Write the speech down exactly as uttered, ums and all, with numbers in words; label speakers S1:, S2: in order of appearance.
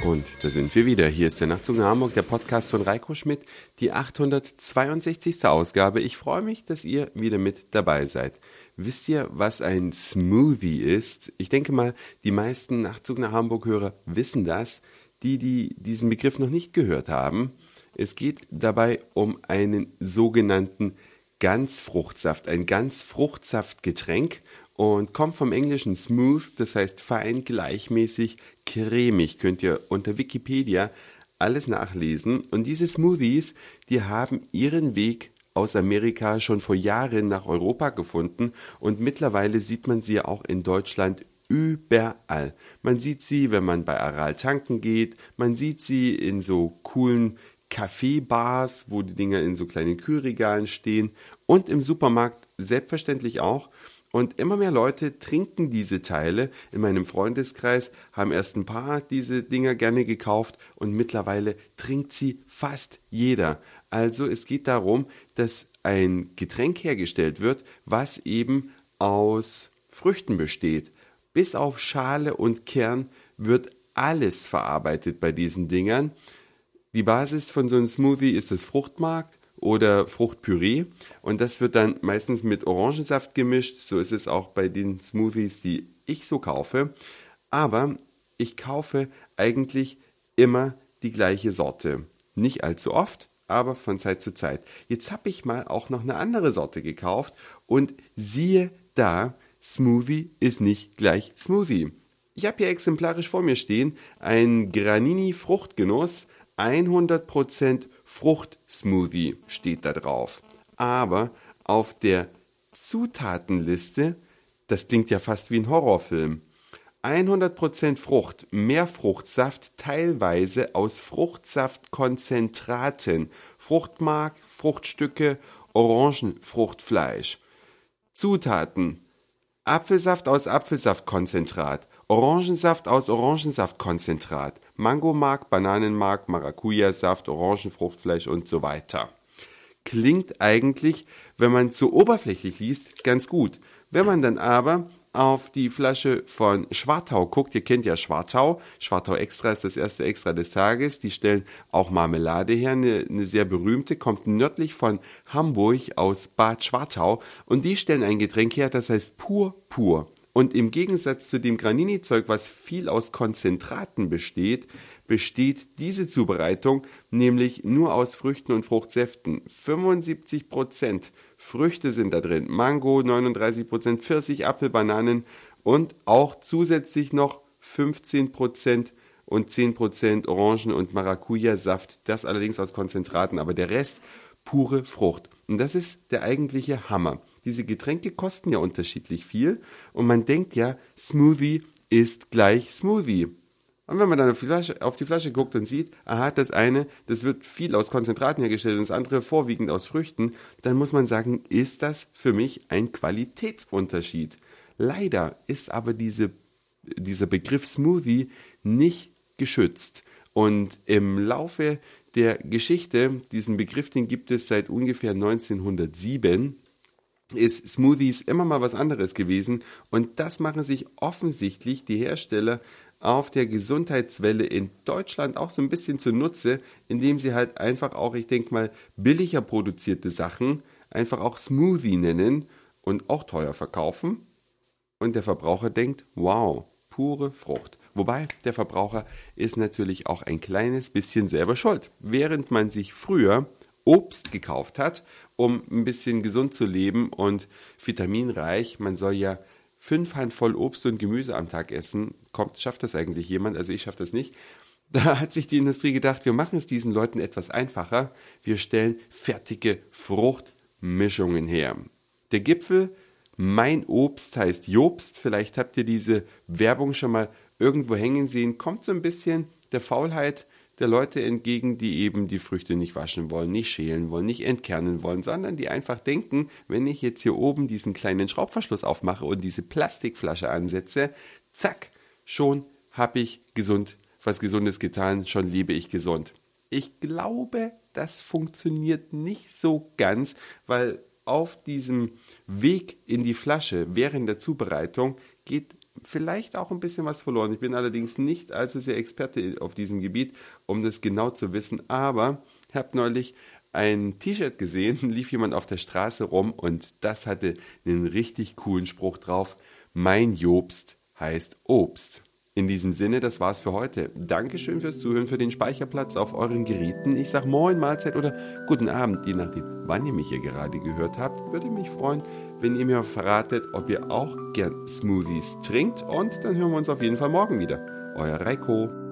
S1: Und da sind wir wieder. Hier ist der Nachtzug nach Hamburg, der Podcast von Reiko Schmidt, die achthundertzweiundsechzigste Ausgabe. Ich freue mich, dass ihr wieder mit dabei seid. Wisst ihr, was ein Smoothie ist? Ich denke mal, die meisten Nachtzug nach Hamburg-Hörer wissen das. Die, die diesen Begriff noch nicht gehört haben, es geht dabei um einen sogenannten Ganzfruchtsaft, ein Ganzfruchtsaftgetränk und kommt vom englischen smooth, das heißt fein, gleichmäßig, cremig. Könnt ihr unter Wikipedia alles nachlesen. Und diese Smoothies, die haben ihren Weg aus Amerika schon vor Jahren nach Europa gefunden und mittlerweile sieht man sie auch in Deutschland überall. Man sieht sie, wenn man bei Aral tanken geht, man sieht sie in so coolen Kaffeebars, wo die Dinger in so kleinen Kühlregalen stehen und im Supermarkt selbstverständlich auch. Und immer mehr Leute trinken diese Teile. In meinem Freundeskreis haben erst ein paar diese Dinger gerne gekauft und mittlerweile trinkt sie fast jeder. Also es geht darum, dass ein Getränk hergestellt wird, was eben aus Früchten besteht. Bis auf Schale und Kern wird alles verarbeitet bei diesen Dingern. Die Basis von so einem Smoothie ist das Fruchtmark oder Fruchtpüree und das wird dann meistens mit Orangensaft gemischt. So ist es auch bei den Smoothies, die ich so kaufe. Aber ich kaufe eigentlich immer die gleiche Sorte. Nicht allzu oft, aber von Zeit zu Zeit. Jetzt habe ich mal auch noch eine andere Sorte gekauft und siehe da, Smoothie ist nicht gleich Smoothie. Ich habe hier exemplarisch vor mir stehen ein Granini Fruchtgenuss, hundert Prozent Fruchtsmoothie steht da drauf. Aber auf der Zutatenliste, das klingt ja fast wie ein Horrorfilm, hundert Prozent Frucht, Mehrfruchtsaft, teilweise aus Fruchtsaftkonzentraten, Fruchtmark, Fruchtstücke, Orangenfruchtfleisch. Zutaten: Apfelsaft aus Apfelsaftkonzentrat, Orangensaft aus Orangensaftkonzentrat, Mangomark, Bananenmark, Maracuja-Saft, Orangenfruchtfleisch und so weiter. Klingt eigentlich, wenn man es so oberflächlich liest, ganz gut. Wenn man dann aber auf die Flasche von Schwartau guckt, ihr kennt ja Schwartau, Schwartau Extra ist das erste Extra des Tages, die stellen auch Marmelade her, eine, eine sehr berühmte, kommt nördlich von Hamburg aus Bad Schwartau und die stellen ein Getränk her, das heißt Pur Pur. Und im Gegensatz zu dem Granini-Zeug, was viel aus Konzentraten besteht, besteht diese Zubereitung nämlich nur aus Früchten und Fruchtsäften. fünfundsiebzig Prozent Früchte sind da drin, Mango, neununddreißig Prozent, Pfirsich, Apfel, Bananen und auch zusätzlich noch fünfzehn Prozent und zehn Prozent Orangen- und Maracuja-Saft, das allerdings aus Konzentraten, aber der Rest pure Frucht. Und das ist der eigentliche Hammer. Diese Getränke kosten ja unterschiedlich viel und man denkt ja, Smoothie ist gleich Smoothie. Und wenn man dann auf die Flasche, auf die Flasche guckt und sieht, aha, das eine, das wird viel aus Konzentraten hergestellt und das andere vorwiegend aus Früchten, dann muss man sagen, ist das für mich ein Qualitätsunterschied. Leider ist aber diese, dieser Begriff Smoothie nicht geschützt. Und im Laufe der Geschichte, diesen Begriff, den gibt es seit ungefähr neunzehnhundertsieben, ist Smoothies immer mal was anderes gewesen und das machen sich offensichtlich die Hersteller auf der Gesundheitswelle in Deutschland auch so ein bisschen zunutze, indem sie halt einfach auch, ich denke mal, billiger produzierte Sachen einfach auch Smoothie nennen und auch teuer verkaufen und der Verbraucher denkt, wow, pure Frucht. Wobei, der Verbraucher ist natürlich auch ein kleines bisschen selber schuld. Während man sich früher Obst gekauft hat, um ein bisschen gesund zu leben und vitaminreich. Man soll ja fünf Handvoll Obst und Gemüse am Tag essen. Kommt, schafft das eigentlich jemand? Also ich schaffe das nicht. Da hat sich die Industrie gedacht, wir machen es diesen Leuten etwas einfacher. Wir stellen fertige Fruchtmischungen her. Der Gipfel, mein Obst heißt Jobst. Vielleicht habt ihr diese Werbung schon mal irgendwo hängen sehen. Kommt so ein bisschen der Faulheit der Leute entgegen, die eben die Früchte nicht waschen wollen, nicht schälen wollen, nicht entkernen wollen, sondern die einfach denken, wenn ich jetzt hier oben diesen kleinen Schraubverschluss aufmache und diese Plastikflasche ansetze, zack, schon habe ich gesund, was Gesundes getan, schon lebe ich gesund. Ich glaube, das funktioniert nicht so ganz, weil auf diesem Weg in die Flasche während der Zubereitung geht vielleicht auch ein bisschen was verloren. Ich bin allerdings nicht allzu sehr Experte auf diesem Gebiet, um das genau zu wissen, aber ich habe neulich ein T-Shirt gesehen, lief jemand auf der Straße rum und das hatte einen richtig coolen Spruch drauf. Mein Jobst heißt Obst. In diesem Sinne, das war's für heute. Dankeschön fürs Zuhören, für den Speicherplatz auf euren Geräten. Ich sag Moin, Mahlzeit oder guten Abend, je nachdem, wann ihr mich hier gerade gehört habt. Würde mich freuen, wenn ihr mir verratet, ob ihr auch gern Smoothies trinkt. Und dann hören wir uns auf jeden Fall morgen wieder. Euer Reiko.